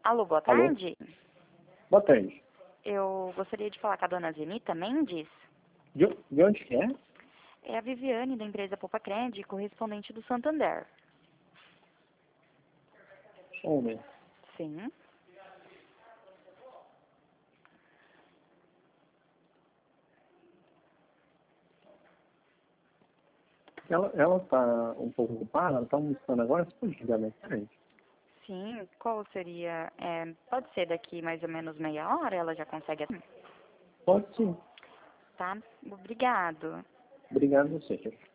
Alô, boa Alô? tarde. Boa tarde. Eu gostaria de falar com a dona Zenita Mendes. De onde que é? É a Viviane, da empresa Poupa Cred, correspondente do Santander. Só um momento. Sim. Ela tá um pouco ocupada, ela tá almoçando agora, você pode ligar mais tarde? Sim, qual seria? Pode ser daqui mais ou menos meia hora, ela já consegue. Pode sim. Tá? Obrigado. Obrigado a você.